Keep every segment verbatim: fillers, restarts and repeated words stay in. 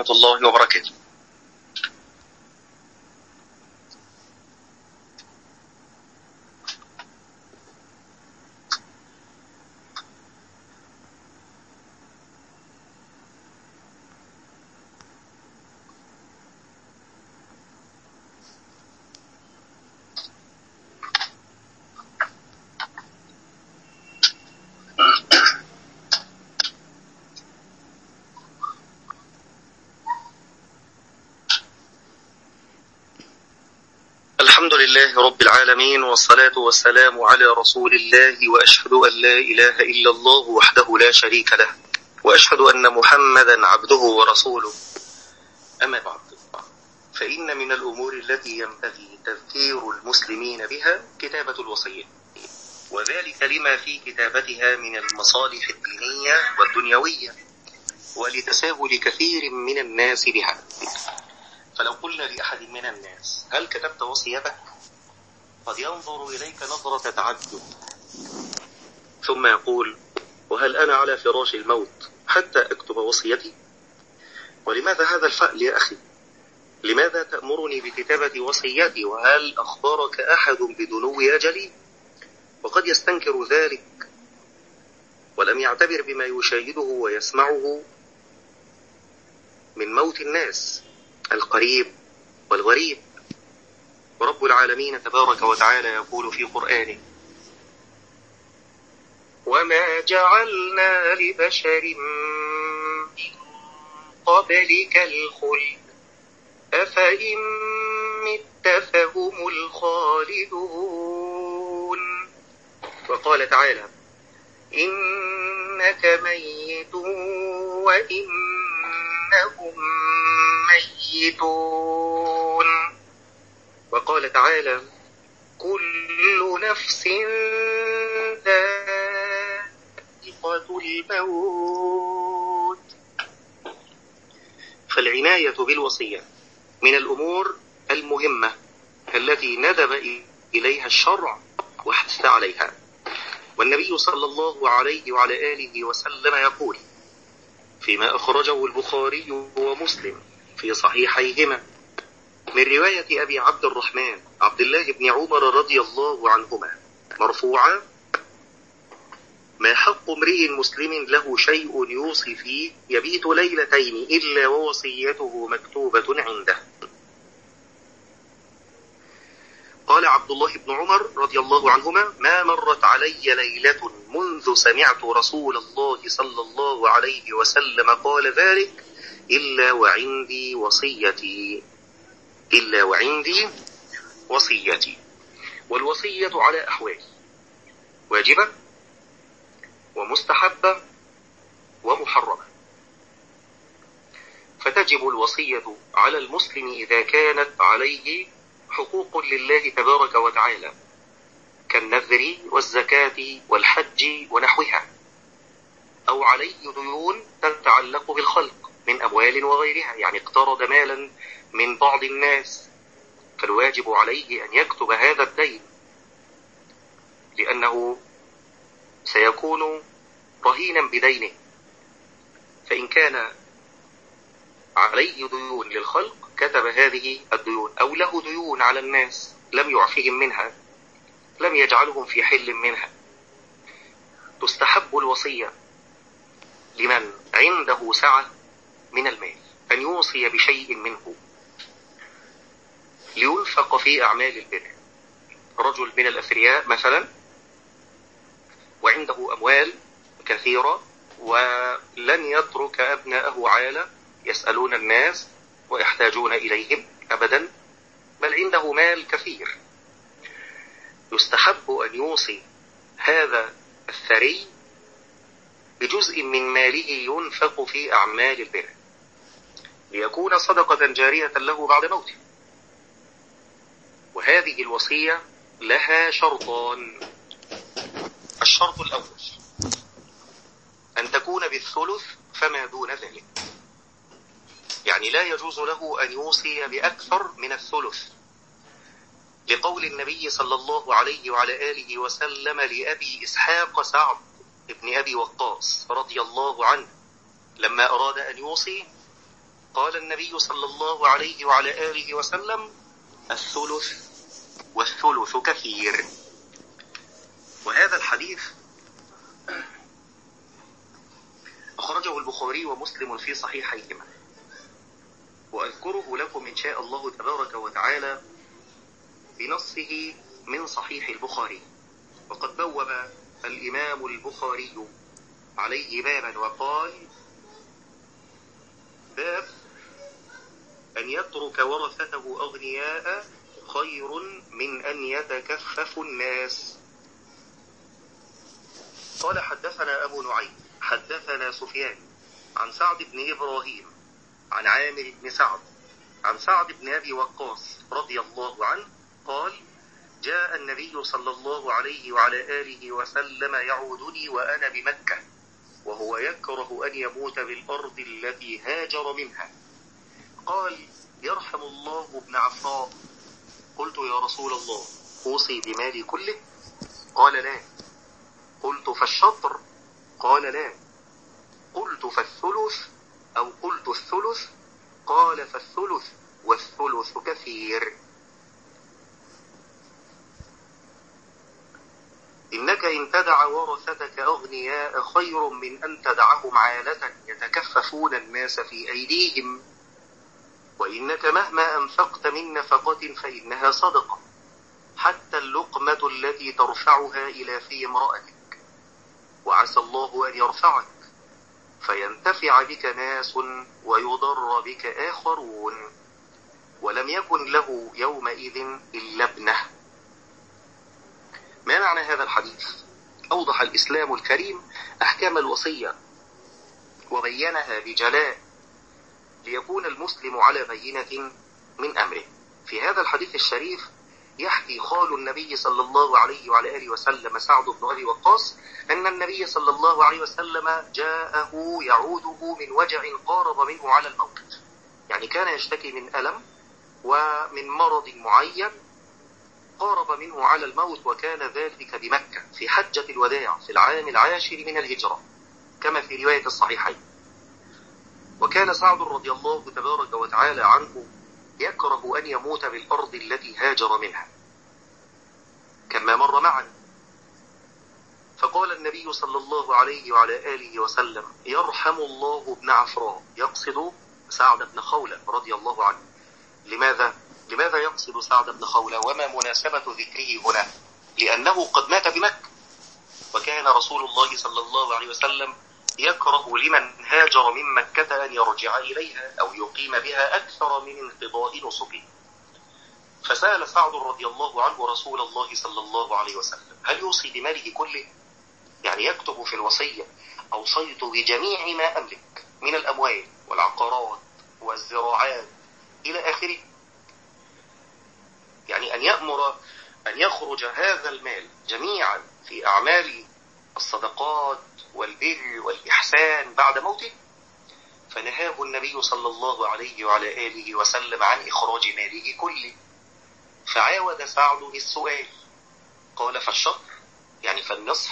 الله وبركاته. الحمد لله رب العالمين، والصلاة والسلام على رسول الله، وأشهد أن لا إله إلا الله وحده لا شريك له، وأشهد أن محمدا عبده ورسوله. أما بعد، فإن من الأمور التي ينبغي تذكير المسلمين بها كتابة الوصية، وذلك لما في كتابتها من المصالح الدينية والدنيوية، ولتساهل كثير من الناس بها. فلو قلنا لأحد من الناس: هل كتبت وصيتك؟ قد ينظر إليك نظرة تعجب، ثم يقول: وهل أنا على فراش الموت حتى أكتب وصيتي؟ ولماذا هذا الفعل يا أخي؟ لماذا تأمرني بكتابة وصيتي وهل أخبرك أحد بدنو أجلي؟ وقد يستنكر ذلك ولم يعتبر بما يشاهده ويسمعه من موت الناس القريب والغريب. ورب العالمين تبارك وتعالى يقول في قرآنه: وما جعلنا لبشر من قبلك الخلد أفإن مت فهم الخالدون. وقال تعالى: إنك ميت وإنهم ميتون. وقال تعالى: كل نفس ذائقة الموت. فالعناية بالوصية من الأمور المهمة التي ندب إليها الشرع وحث عليها. والنبي صلى الله عليه وعلى آله وسلم يقول فيما أخرجه البخاري ومسلم في صحيحيهما من رواية أبي عبد الرحمن عبد الله بن عمر رضي الله عنهما مرفوعا: ما حق امرئ مسلم له شيء يوصي فيه يبيت ليلتين إلا ووصيته مكتوبة عنده. قال عبد الله بن عمر رضي الله عنهما: ما مرت علي ليلة منذ سمعت رسول الله صلى الله عليه وسلم قال ذلك إلا وعندي وصيتي إلا وعندي وصيتي. والوصية على أحوال: واجبة ومستحبة ومحرمة. فتجب الوصية على المسلم إذا كانت عليه حقوق لله تبارك وتعالى كالنذر والزكاة والحج ونحوها، أو عليه ديون تتعلق بالخلق من أموال وغيرها، يعني اقترض مالا من بعض الناس، فالواجب عليه أن يكتب هذا الدين، لأنه سيكون رهينا بدينه. فإن كان عليه ديون للخلق كتب هذه الديون، أو له ديون على الناس لم يعفهم منها، لم يجعلهم في حل منها. تستحب الوصية لمن عنده سعة من المال أن يوصي بشيء منه لينفق في أعمال البر. رجل من الأثرياء مثلا وعنده أموال كثيرة ولن يترك أبناءه عالة يسألون الناس ويحتاجون إليهم أبدا، بل عنده مال كثير. يستحب أن يوصي هذا الثري بجزء من ماله ينفق في أعمال البر ليكون صدقة جارية له بعد موته. وهذه الوصية لها شرطان: الشرط الأول أن تكون بالثلث فما دون ذلك، يعني لا يجوز له أن يوصي بأكثر من الثلث، لقول النبي صلى الله عليه وعلى آله وسلم لأبي إسحاق سعد ابن أبي وقاص رضي الله عنه لما أراد أن يوصي قال النبي صلى الله عليه وعلى آله وسلم: الثلث والثلث كثير. وهذا الحديث أخرجه البخاري ومسلم في صحيحيهما، وأذكره لكم إن شاء الله تبارك وتعالى بنصه من صحيح البخاري. وقد بوب الإمام البخاري عليه بابا وقال: باب أن يترك ورثته أغنياء خير من أن يتكفف الناس. قال: حدثنا أبو نعيم حدثنا سفيان عن سعد بن إبراهيم عن عامر بن سعد عن سعد بن أبي وقاص رضي الله عنه قال: جاء النبي صلى الله عليه وعلى آله وسلم يعودني وأنا بمكة، وهو يكره أن يموت بالأرض التي هاجر منها. قال: يرحم الله ابن عفراء. قلت: يا رسول الله، أوصي بمالي كله؟ قال: لا. قلت: فالشطر؟ قال: لا. قلت: فالثلث أو قلت الثلث؟ قال: فالثلث والثلث كثير. إنك إن تدع ورثتك أغنياء خير من أن تدعهم عالة يتكففون الناس في أيديهم، وإنك مهما أنفقت من نفقة فإنها صدقة، حتى اللقمة التي ترفعها إلى في امرأتك، وعسى الله أن يرفعك فينتفع بك ناس ويضر بك آخرون، ولم يكن له يومئذ إلا ابنه. ما معنى هذا الحديث؟ أوضح الإسلام الكريم أحكام الوصية وبينها بجلاء ليكون المسلم على بينة من أمره. في هذا الحديث الشريف يحكي خال النبي صلى الله عليه وعلى آله وسلم سعد بن أبي وقاص أن النبي صلى الله عليه وسلم جاءه يعوده من وجع قارب منه على الموت، يعني كان يشتكي من ألم ومن مرض معين قارب منه على الموت، وكان ذلك بمكة في حجة الوداع في العام العاشر من الهجرة كما في رواية الصحيحين. وكان سعد رضي الله تبارك وتعالى عنه يكره أن يموت بالأرض التي هاجر منها كما مر معنا. فقال النبي صلى الله عليه وعلى آله وسلم: يرحم الله ابن عفراء، يقصد سعد بن خولة رضي الله عنه. لماذا؟ لماذا يقصد سعد بن خولة وما مناسبة ذكره هنا؟ لأنه قد مات بمكة، وكان رسول الله صلى الله عليه وسلم يكره لمن هاجر من مكة أن يرجع إليها أو يقيم بها أكثر من انقضاء نسكه. فسأل سعد رضي الله عنه رسول الله صلى الله عليه وسلم: هل يوصي بماله كله؟ يعني يكتب في الوصية: أوصيت بجميع ما أملك من الأموال والعقارات والزراعات إلى آخره، يعني أن يأمر أن يخرج هذا المال جميعا في أعمال الصدقات والبر والإحسان بعد موته. فنهاه النبي صلى الله عليه وعلى آله وسلم عن إخراج ماله كله. فعاود سعد بالسؤال، قال: فالشطر؟ يعني فالنصف؟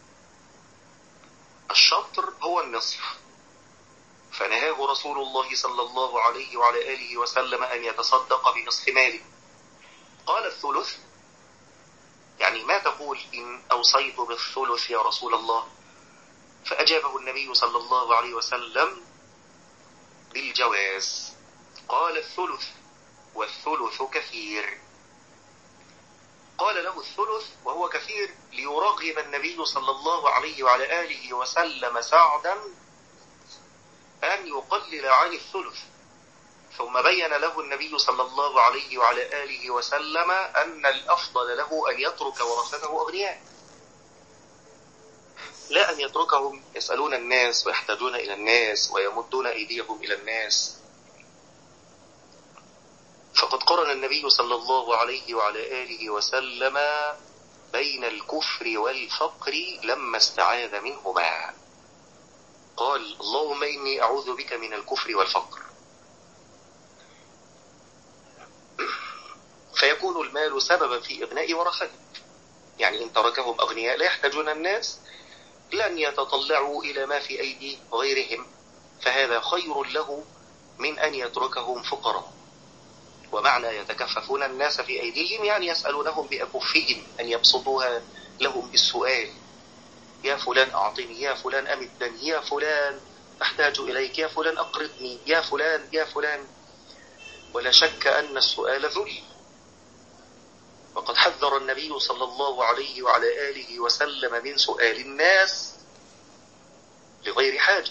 الشطر هو النصف. فنهاه رسول الله صلى الله عليه وعلى آله وسلم أن يتصدق بنصف ماله. قال: الثلث؟ يعني ما تقول إن أوصيت بالثلث يا رسول الله؟ فأجابه النبي صلى الله عليه وسلم بالجواز. قال: الثلث والثلث كثير. قال له الثلث وهو كثير ليرغب النبي صلى الله عليه وعلى آله وسلم سعدا أن يقلل عن الثلث. ثم بين له النبي صلى الله عليه وعلى آله وسلم أن الأفضل له أن يترك ورثته أغنياء، لا أن يتركهم يسألون الناس ويحتاجون إلى الناس ويمدون أيديهم إلى الناس. فقد قرن النبي صلى الله عليه وعلى آله وسلم بين الكفر والفقر لما استعاذ منهما. قال: اللهم إني أعوذ بك من الكفر والفقر. فيكون المال سببا في إغناء ورثته، يعني إن تركهم أغنياء لا يحتاجون الناس لن يتطلعوا إلى ما في أيدي غيرهم، فهذا خير له من أن يتركهم فقراء. ومعنى يتكففون الناس في أيديهم يعني يسألونهم بأكفهم أن يبسطوها لهم بالسؤال: يا فلان أعطني، يا فلان أمدني، يا فلان أحتاج إليك، يا فلان أقرضني، يا فلان يا فلان. ولا شك أن السؤال ذل، وقد حذر النبي صلى الله عليه وعلى آله وسلم من سؤال الناس لغير حاجة،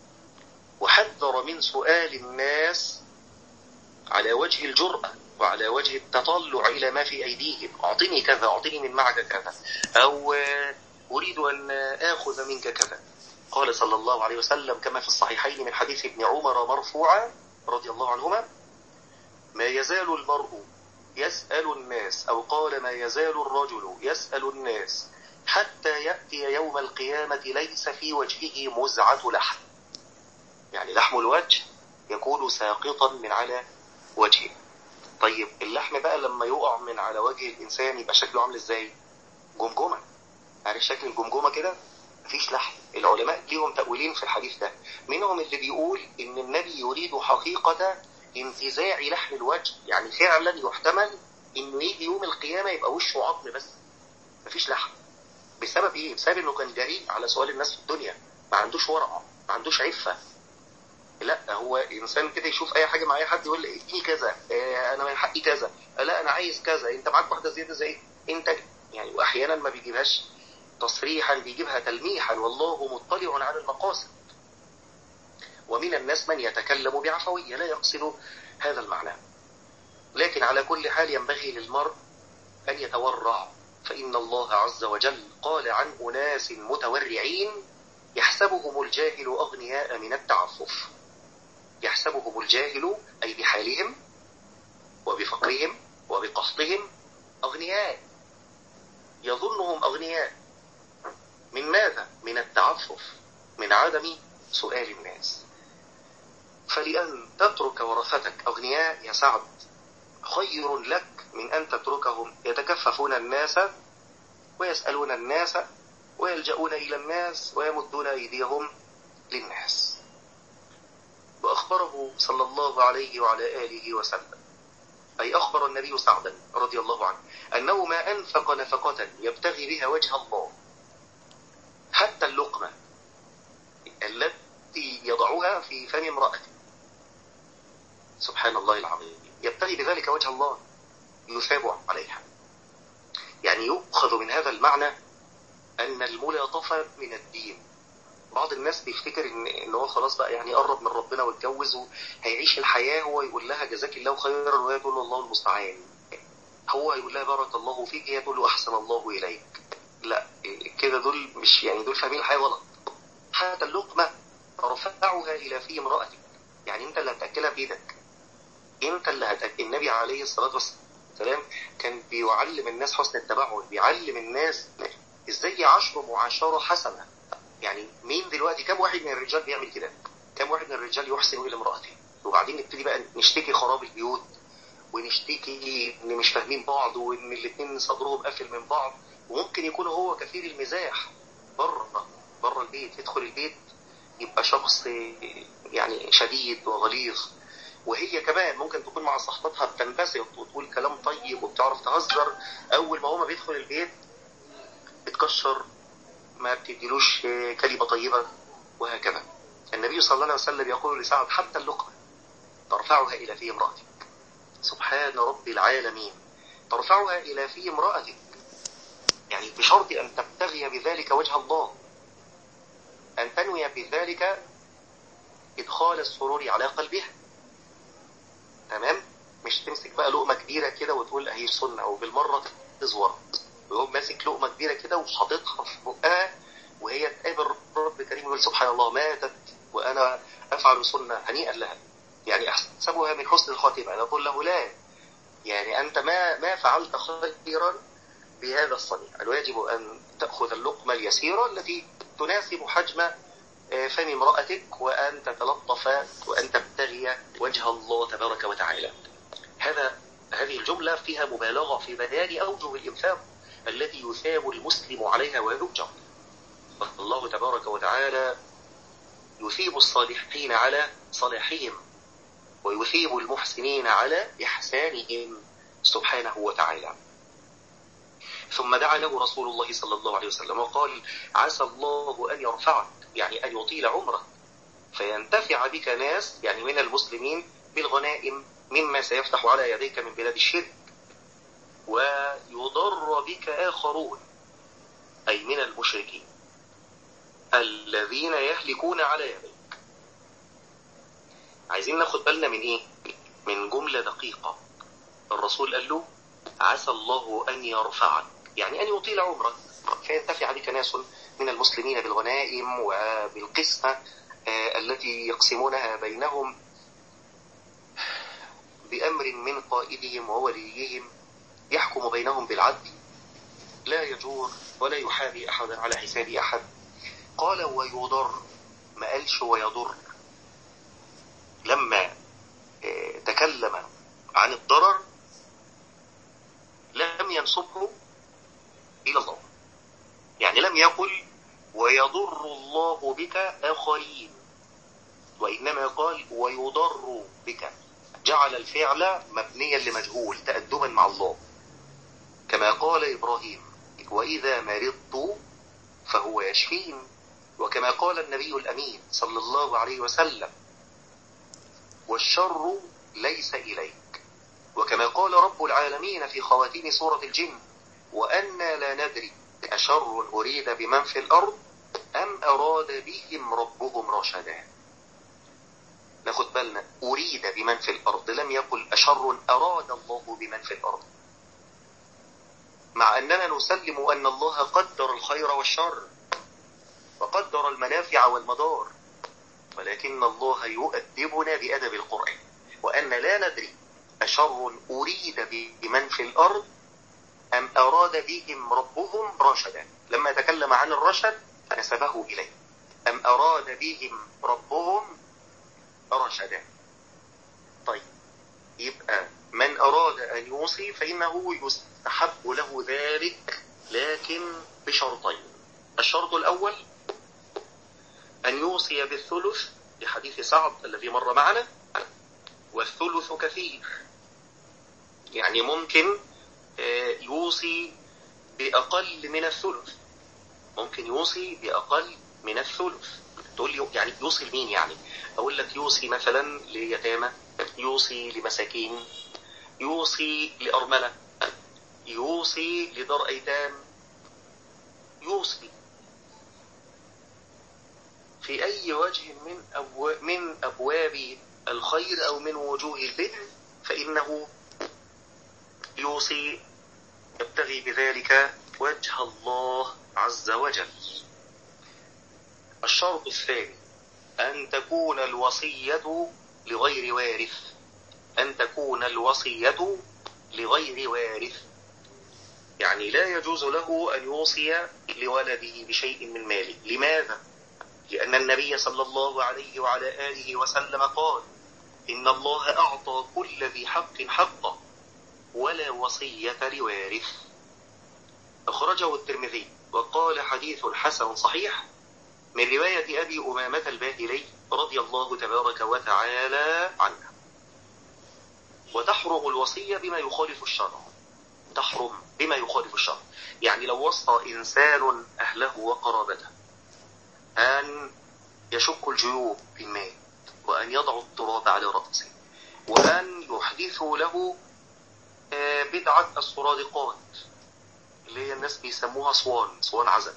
وحذر من سؤال الناس على وجه الجرأة وعلى وجه التطلع إلى ما في أيديهم: أعطني كذا، أعطني من معك كذا، أو أريد أن آخذ منك كذا. قال صلى الله عليه وسلم كما في الصحيحين من حديث ابن عمر مرفوعا رضي الله عنهما: ما يزال المرء يسأل الناس، أو قال ما يزال الرجل يسأل الناس حتى يأتي يوم القيامة ليس في وجهه مزعة لحم، يعني لحم الوجه يكون ساقطا من على وجهه. طيب اللحم بقى لما يقع من على وجه الإنسان يبقى شكله عامل إزاي؟ جمجمة. يعني شكل الجمجمة كده مفيش لحم. العلماء ليهم تأويلين في الحديث ده، منهم اللي بيقول إن النبي يريد حقيقة انتزاع لحم الوجه، يعني فعلا يحتمل إنه يجي يوم القيامة يبقى وشه عظم بس مفيش لحم. بسبب إيه؟ بسبب إنه كان جريء على سؤال الناس في الدنيا، ما عندوش ورع، ما عندوش عفة. لا، هو إنسان كده يشوف أي حاجة مع أي حد يقول اديني كذا، اه أنا من حقي كذا، لا أنا عايز كذا، أنت معاك واحدة زيادة زي أنت يعني. وأحيانا ما بيجيبهاش تصريحا، بيجيبها تلميحا، والله مطلع على المقاصد. ومن الناس من يتكلم بعفوية لا يقصد هذا المعنى. لكن على كل حال ينبغي للمرء أن يتورع، فإن الله عز وجل قال عن أناس متورعين يحسبهم الجاهل أغنياء من التعفف. يحسبهم الجاهل أي بحالهم وبفقرهم وبقحطهم أغنياء، يظنهم أغنياء من ماذا؟ من التعفف، من عدم سؤال الناس. فلأن تترك ورثتك أغنياء يا سعد خير لك من أن تتركهم يتكففون الناس ويسألون الناس ويلجؤون إلى الناس ويمدون أيديهم للناس. وأخبره صلى الله عليه وعلى آله وسلم، أي أخبر النبي سعدا رضي الله عنه أنه ما أنفق نفقة يبتغي بها وجه الله، حتى اللقمة التي يضعها في فم امرأته، سبحان الله العظيم، يبتغي بذلك وجه الله يثاب عليها. يعني يؤخذ من هذا المعنى أن الملاطفة من الدين. بعض الناس بيفتكر إن, إن هو خلاص بقى يعني قرب من ربنا واتجوز وهيعيش الحياة، هو يقول لها جزاك الله خيرا وهي تقول له الله المستعان، هو يقول لها بارك الله فيك هي تقول له أحسن الله إليك. لا كده، دول مش يعني دول فاهمين الحياة غلط. حتى اللقمة رفعها إلى في امرأتك، يعني أنت اللي هتأكلها بإيدك، أنت اللي هتأكل. النبي عليه الصلاة والسلام كان بيعلم الناس حسن التبعل، بيعلم الناس إزاي يعاشروا معاشرة حسنة. يعني مين دلوقتي كم واحد من الرجال بيعمل كده؟ كم واحد من الرجال يحسن إلى امرأته؟ وبعدين نبتدي بقى نشتكي خراب البيوت، ونشتكي إن مش فاهمين بعض، وإن الاثنين صدرهم قافل من بعض. وممكن يكون هو كثير المزاح بره بره البيت، يدخل البيت يبقى شخص يعني شديد وغليظ، وهي كمان ممكن تكون مع صاحبتها بتنبسط وتقول كلام طيب وبتعرف تهزر. أول ما هو ما بيدخل البيت بتكشر، ما بتديلوش كلمة طيبة، وهكذا. النبي صلى الله عليه وسلم يقول لسعد حتى اللقمة ترفعها إلى في امرأتك. سبحان رب العالمين، ترفعها إلى في امرأتك، يعني بشرط أن تبتغي بذلك وجه الله، أن تنوي بذلك إدخال السرور على قلبها. تمام؟ مش تمسك بقى لقمة كبيرة كده وتقول أهي سنة، أو بالمرة تزور ويقوم ماسك لقمة كبيرة كده وحاططها في بقها، وهي تقابل رب كريم ويقول سبحان الله ماتت وأنا أفعل سنة هنيئا لها، يعني أحسبها من حسن الخاتمة. أنا أقول له لا، يعني أنت ما ما فعلت خيرا بهذا الصنيع. الواجب أن تأخذ اللقمة اليسيرة التي تناسب حجم فم امرأتك، وأن تتلطف وأن تبتغي وجه الله تبارك وتعالى. هذا هذه الجملة فيها مبالغة في بيان أوجه الإنفاق التي يثاب المسلم عليها ويرجع. الله تبارك وتعالى يثيب الصالحين على صلاحهم، ويثيب المحسنين على إحسانهم سبحانه وتعالى. ثم دعا له رسول الله صلى الله عليه وسلم وقال: عسى الله أن يرفعك، يعني أن يطيل عمرك، فينتفع بك ناس يعني من المسلمين بالغنائم مما سيفتح على يديك من بلاد الشرك، ويضر بك آخرون أي من المشركين الذين يهلكون على يديك. عايزين ناخد بالنا من إيه؟ من جملة دقيقة. الرسول قال له: عسى الله أن يرفعك، يعني أن يطيل عمرك، فينتفع بك ناس من المسلمين بالغنائم وبالقسمة التي يقسمونها بينهم بأمر من قائدهم ووليهم يحكم بينهم بالعدل، لا يجور ولا يحابي أحدا على حساب أحد. قال: ويضر، ما قالش ويضر. لما تكلم عن الضرر لم ينسبه إلى الله، يعني لم يقل ويضر الله بك آخرين، وإنما قال ويضر بك، جعل الفعل مبنيا لمجهول تأدبا مع الله، كما قال إبراهيم: وإذا مرضت فهو يشفين، وكما قال النبي الأمين صلى الله عليه وسلم: والشر ليس إليك، وكما قال رب العالمين في خواتيم سورة الجن: وأنا لا ندري أشر أريد بمن في الأرض أم أراد بهم ربهم رشدا. ناخد بالنا، أريد بمن في الأرض، لم يقل أشر أراد الله بمن في الأرض، مع أننا نسلم أن الله قدر الخير والشر وقدر المنافع والمضار، ولكن الله يؤدبنا بأدب القرآن. وأن لا ندري أشر أريد بمن في الأرض أم أراد بهم ربهم رشدا، لما تكلم عن الرشد نسبه إليه، أم أراد بهم ربهم رشدا. طيب، يبقى من أراد أن يوصي فإنه يستحب له ذلك، لكن بشرطين. الشرط الأول أن يوصي بالثلث لحديث سعد الذي مر معنا، والثلث كثير، يعني ممكن يوصي بأقل من الثلث، ممكن يوصي بأقل من الثلث. تقول لي يعني يوصي لمين؟ يعني أقول لك يوصي مثلا ليتامى، يوصي لمساكين، يوصي لأرملة، يوصي لدار أيتام، يوصي في أي وجه من أبواب, من أبواب الخير أو من وجوه البر، فإنه يوصي يبتغي بذلك وجه الله عز وجل. الشرط الثاني أن تكون الوصية لغير وارث، أن تكون الوصية لغير وارث، يعني لا يجوز له أن يوصي لولده بشيء من ماله. لماذا؟ لأن النبي صلى الله عليه وعلى آله وسلم قال: إن الله أعطى كل ذي حق حقه ولا وصية لوارث. أخرجه الترمذي وقال حديث حسن صحيح من رواية أبي أمامة الباهلي رضي الله تبارك وتعالى عنه. وتحرم الوصية بما يخالف الشرع، تحرم بما يخالف الشرع، يعني لو وصى إنسان أهله وقرابته أن يشك الجيوب في المال، وأن يضع التراب على رأسه، وأن يحدثوا له بدعة الصرادقات اللي هي الناس بيسموها صوان، صوان عزل،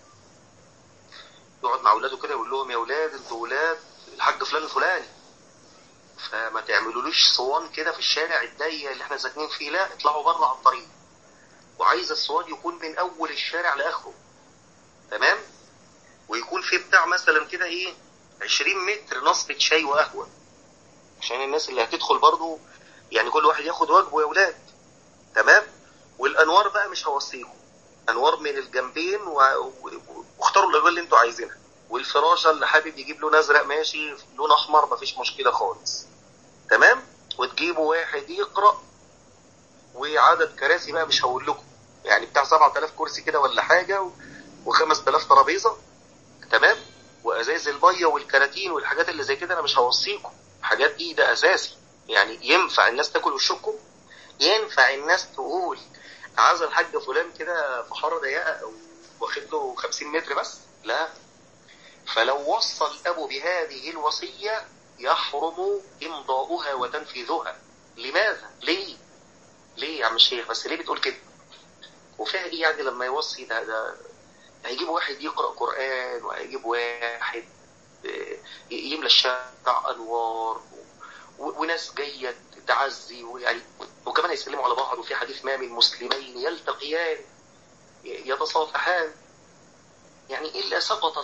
يقعد مع أولاده كده يقول لهم: يا أولاد انتوا أولاد الحاج فلان الفلاني، فما تعملولوش صوان كده في الشارع الضيق اللي احنا ساكنين فيه، لا اطلعوا بره على الطريق، وعايز الصوان يكون من أول الشارع لآخره، تمام؟ ويكون في بتاع مثلا كده ايه عشرين متر نصبة شاي وقهوة، عشان الناس اللي هتدخل برضو يعني كل واحد ياخد واجبه يا أولاد، تمام؟ والأنوار بقى مش هوصيكم، أنوار من الجنبين، واختاروا الألوان اللي انتوا عايزينها، والفراشة اللي حابب يجيب لون أزرق ماشي، لون أحمر مفيش مشكلة خالص، تمام؟ وتجيبوا واحد يقرأ، وعدد كراسي بقى مش هقول لكم، يعني بتاع سبعة آلاف كرسي كده ولا حاجة، وخمس آلاف ترابيزة، تمام؟ وأزاز المية والكراتين والحاجات اللي زي كده أنا مش هوصيكم، الحاجات دي ده أساسي. يعني ينفع الناس تاكل وشكم؟ ينفع الناس تقول عايز الحاج فلان كده في حارة ضيقة أو واخد له خمسين متر بس؟ لا. فلو وصى الأب بهذه الوصية يحرم إمضاؤها وتنفيذها. لماذا؟ ليه؟ ليه يا عم الشيخ بس ليه بتقول كده؟ وفيها إيه يعني لما يوصي؟ ده ده هيجيب واحد يقرأ قرآن، وهيجيب واحد يملى الشارع أنوار، وناس جاية تعزي، ويعني وكمان يسلموا على بعض. وفي حديث ما من مسلمين يلتقيان يتصافحان يعني إلا سقطت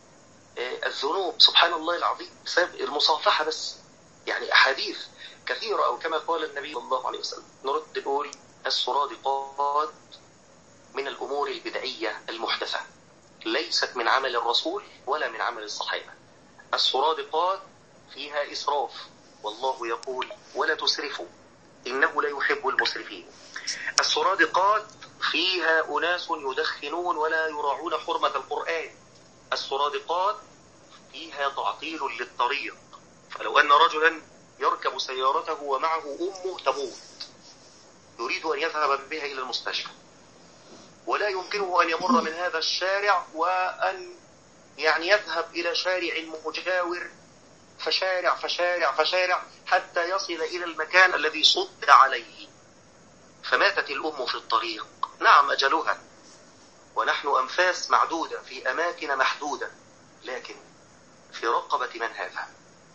الذنوب سبحان الله العظيم بسبب المصافحة بس. يعني أحاديث كثيرة، أو كما قال النبي صلى الله عليه وسلم. نرد نقول السرادقات من الأمور البدعية المحدثة، ليست من عمل الرسول ولا من عمل الصحابة. السرادقات فيها إسراف، والله يقول ولا تسرفوا إنه لا يحب المسرفين. السرادقات فيها أناس يدخنون ولا يراعون حرمة القرآن. السرادقات فيها تعطيل للطريق، فلو أن رجلا يركب سيارته ومعه أمه تموت يريد أن يذهب بها إلى المستشفى، ولا يمكنه أن يمر من هذا الشارع وأن يعني يذهب إلى شارع مجاور، فشارع فشارع فشارع حتى يصل إلى المكان الذي صد عليه، فماتت الأم في الطريق. نعم أجلها، ونحن أنفاس معدودة في أماكن محدودة، لكن في رقبة من هذا؟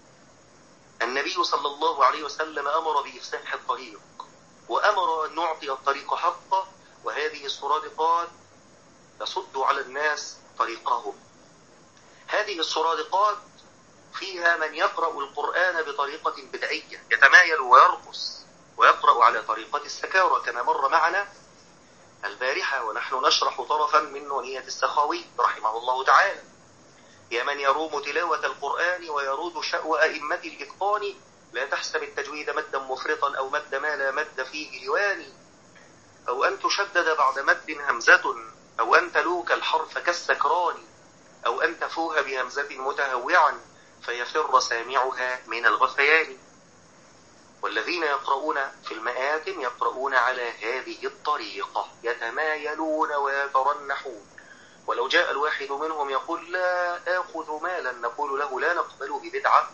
النبي صلى الله عليه وسلم أمر بإفساح الطريق، وأمر أن نعطي الطريق حقه، وهذه السرادقات تصد على الناس طريقهم. هذه السرادقات فيها من يقرأ القرآن بطريقة بدعية، يتمايل ويرقص ويقرأ على طريقة السكارى كما مر معنا البارحة ونحن نشرح طرفا من نونية السخاوي رحمه الله تعالى. يا من يروم تلاوة القرآن ويرود شأو أئمة الإتقان، لا تحسب التجويد مدا مفرطا أو مد ما لا مد فيه لواني، أو أن تشدد بعد مد همزة، أو أن تلوك الحرف كالسكران، أو أن تفوه بهمزة متهوعا فيفر سامعها من الغثيان. والذين يقرؤون في المآتم يقرؤون على هذه الطريقة، يتمايلون ويترنحون. ولو جاء الواحد منهم يقول لا آخذ مالا نقول له لا نقبل ببدعة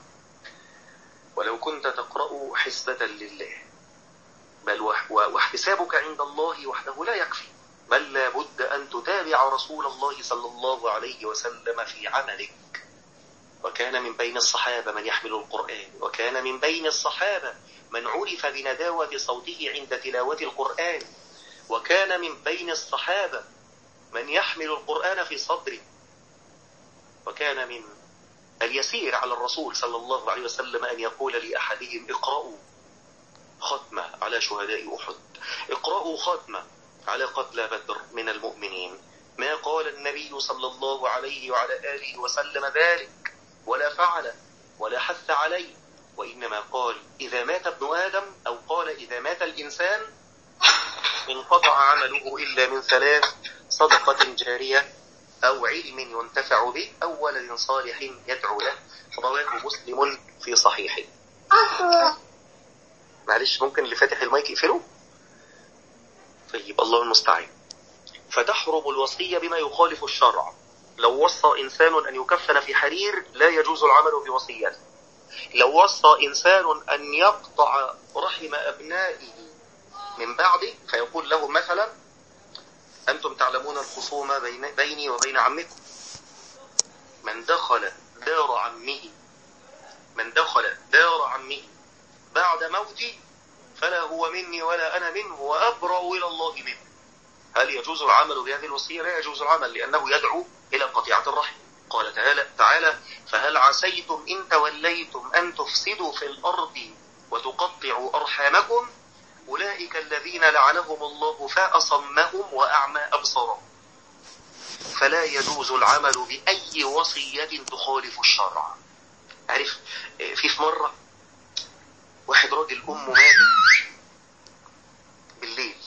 ولو كنت تقرأ حسبة لله، بل واحتسابك عند الله وحده لا يكفي، بل لا بد أن تتابع رسول الله صلى الله عليه وسلم في عملك. وكان من بين الصحابة من يحمل القرآن، وكان من بين الصحابة من عرف بنداوة صوته عند تلاوة القرآن، وكان من بين الصحابة من يحمل القرآن في صدره. وكان من اليسير على الرسول صلى الله عليه وسلم أن يقول لأحدهم اقرأوا ختمة على شهداء أحد، اقرأوا ختمة على قتلى بدر من المؤمنين. ما قال النبي صلى الله عليه وعلى آله وسلم ذلك ولا فعل ولا حث عليه، وإنما قال إذا مات ابن آدم، أو قال إذا مات الإنسان انقطع عمله إلا من ثلاث: صدقة جارية، أو علم ينتفع به، أو ولد صالح يدعو له. رواه مسلم في صحيحه. معلش ممكن اللي فاتح المايك يقفله؟ طيب الله المستعان. فتحرم الوصية بما يخالف الشرع. لو وصى إنسان أن يكفن في حرير لا يجوز العمل بوصيته. لو وصى إنسان أن يقطع رحم أبنائه من بعده فيقول لهم مثلا أنتم تعلمون الخصومة بين بيني وبين عمكم، من دخل دار عمه من دخل دار عمه بعد موتي فلا هو مني ولا أنا منه وأبرأ إلى الله منه. هل يجوز العمل بهذه الوصية؟ لا يجوز العمل، لأنه يدعو إلى قطيعة الرحم. قال تعالى, تعالى فهل عسيتم إن توليتم أن تفسدوا في الأرض وتقطعوا أرحامكم أولئك الذين لعنهم الله فأصمهم وأعمى أبصارهم. فلا يجوز العمل بأي وصية تخالف الشرع. عارف في في مرة واحد راجل أمه ماتت بالليل،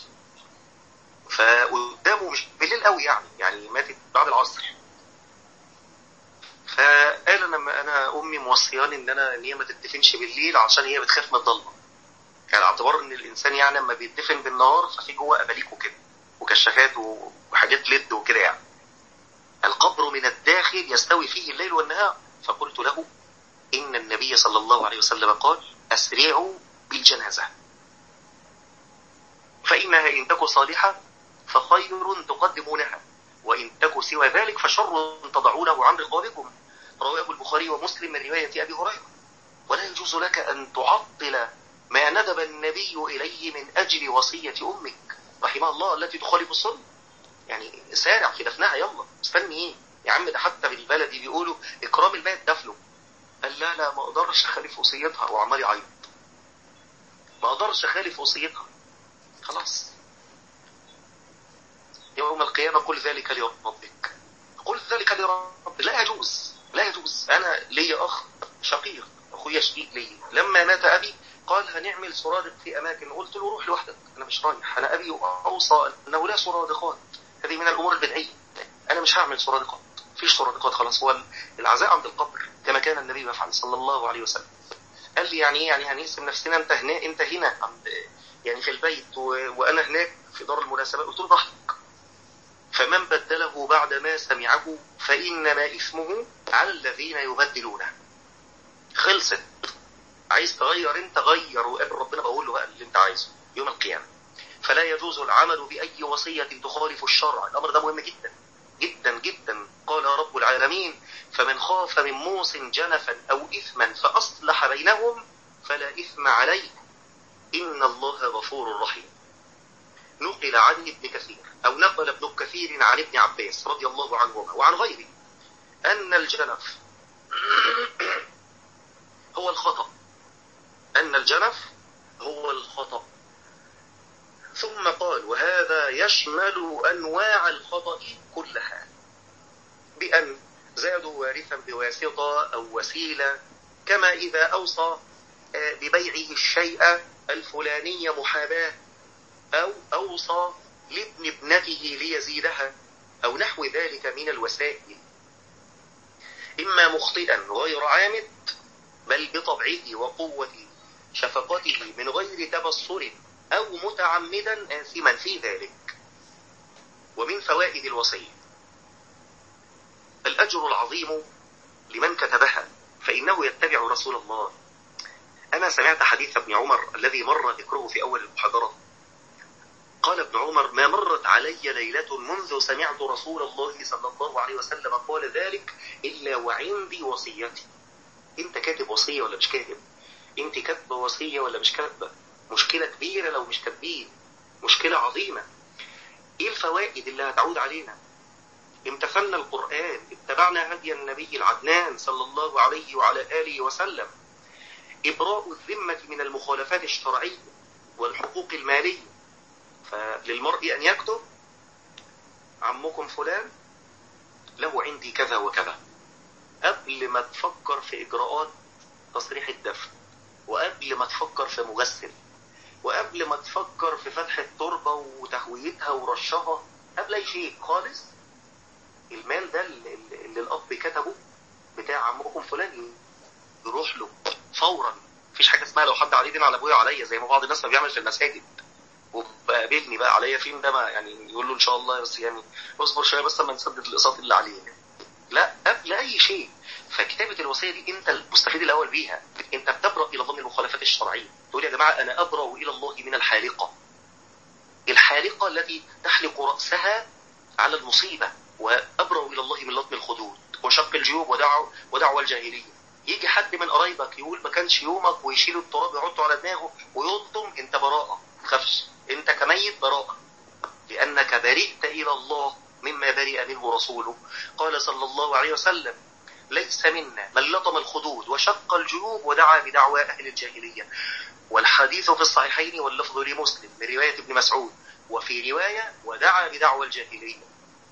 فقدامه مش بالليل قوي يعني يعني ماتت بعد العصر، فقال أنا أنا أمي موصية الصيان ان انا ان هي ما تدفنش بالليل عشان هي بتخاف من الضلمه. يعني اعتبار ان الانسان يعني لما بيدفن بالنهار ففي جوه اباليك وكده وكشافات وحاجات لد وكده يعني. القبر من الداخل يستوي فيه الليل والنهار. فقلت له إن النبي صلى الله عليه وسلم قال أسرعوا بالجنازة فإنها إن تك صالحة فخير تقدمونها وإن تك سوى ذلك فشر تضعونه عن رقابكم. رواه البخاري ومسلم من رواية أبي هريرة. ولا يجوز لك أن تعطل ما ندب النبي إليه من أجل وصية أمك رحمها الله التي تخالف السنة. يعني سارع في دفنها، يلا استني ايه يا عم؟ ده حتى بالبلدي بيقولوا اكرام الميت دفنه. قال لا لا ما اقدرش اخالف وصيتها، وعمال يعيط ما اقدرش اخالف وصيتها. خلاص يوم القيامة قل ذلك لربك قل ذلك لربك. لا يجوز لا يجوز. انا لي اخ شقيق، اخويا شقيق لي، لما مات ابي قال هنعمل سرادق في اماكن. قلت له روح لوحدك، انا مش رايح. انا ابي اوصى انه لا سرادقات، هذه من الامور البدعيه. انا مش هعمل سرادقات، مفيش سرادقات خلاص. هو العزاء عند القبر كما كان النبي يفعل صلى الله عليه وسلم. قال لي يعني ايه؟ يعني هنقسم نفسنا، انت هنا انت هنا عند يعني في البيت و... وانا هناك في دار المناسبات. قلت له براحتك. فمن بدله بعد ما سمعه فانما اثمه على الذين يبدلونه. خلصت. عايز تغير انت غير، وقابل ربنا بقول له بقى اللي انت عايزه يوم القيامه. فلا يجوز العمل باي وصيه تخالف الشرع. الامر ده مهم جدا جدا جدا. قال رب العالمين فمن خاف من موص جنفا او اثما فاصلح بينهم فلا اثم عليه ان الله غفور رحيم. نقل عن ابن كثير او نقل ابن كثير عن ابن عباس رضي الله عنهما وعن غيره ان الجنف هو الخطأ ان الجنف هو الخطأ. ثم قال وهذا يشمل أنواع الخطأ كلها، بأن زادوا وارثا بواسطة أو وسيلة، كما إذا أوصى ببيعه الشيء الفلاني محاباة، أو أوصى لابن ابنته ليزيدها، أو نحو ذلك من الوسائل، إما مخطئا غير عامد بل بطبعه وقوة شفقته من غير تبصر، أو متعمدا آثما في ذلك. ومن فوائد الوصية الأجر العظيم لمن كتبها فإنه يتبع رسول الله. أنا سمعت حديث ابن عمر الذي مر ذكره في أول المحاضرة. قال ابن عمر ما مرت علي ليلة منذ سمعت رسول الله صلى الله عليه وسلم قال ذلك إلا وعندي وصيتي. أنت كاتب وصية ولا مش كاتب؟ أنت كاتبة وصية ولا مش كاتبة؟ مشكلة كبيرة لو مش كاتبين، مشكلة عظيمة. ايه الفوائد اللي هتعود علينا؟ امتثلنا القرآن، اتبعنا هدي النبي العدنان صلى الله عليه وعلى آله وسلم، إبراء الذمة من المخالفات الشرعية والحقوق المالية. فللمرء أن يكتب عمكم فلان له عندي كذا وكذا، قبل ما تفكر في إجراءات تصريح الدفن، وقبل ما تفكر في مغسل، وقبل ما تفكر في فتح التربة وتهويتها ورشها، قبل أي شيء خالص، المال ده اللي الأب كتبه بتاع عمكم فلان يروح له فورا. مفيش حاجة اسمها لو حد عليه دين على أبويا عليا زي ما بعض الناس ما بيعمل في المساجد وبقابلني بقى عليا فين ده، ما يعني يقول له إن شاء الله بس يعني اصبر شوية بس ما نسدد الإقساط اللي عليه. لا، قبل أي شيء. فكتابة الوصية دي أنت المستفيد الأول بيها. أنت بتبرأ إلى الله من المخالفات الشرعية. تقول يا جماعة أنا أبرأ إلى الله من الحالقة، الحالقة التي تحلق رأسها على المصيبة، وأبرأ إلى الله من لطم الخدود وشق الجيوب ودعوة ودعوة الجاهلية. يجي حد من قرايبك يقول ما كانش يومك ويشيل التراب يحطه على دماغه ويلطم، أنت براءة، ما تخافش، أنت كميت براءة، لأنك برئت إلى الله مما برئ منه رسوله. قال صلى الله عليه وسلم ليس منا من لطم الخدود وشق الجيوب ودعا بدعوى أهل الجاهلية. والحديث في الصحيحين واللفظ لمسلم من رواية ابن مسعود، وفي رواية ودعا بدعوى الجاهلية.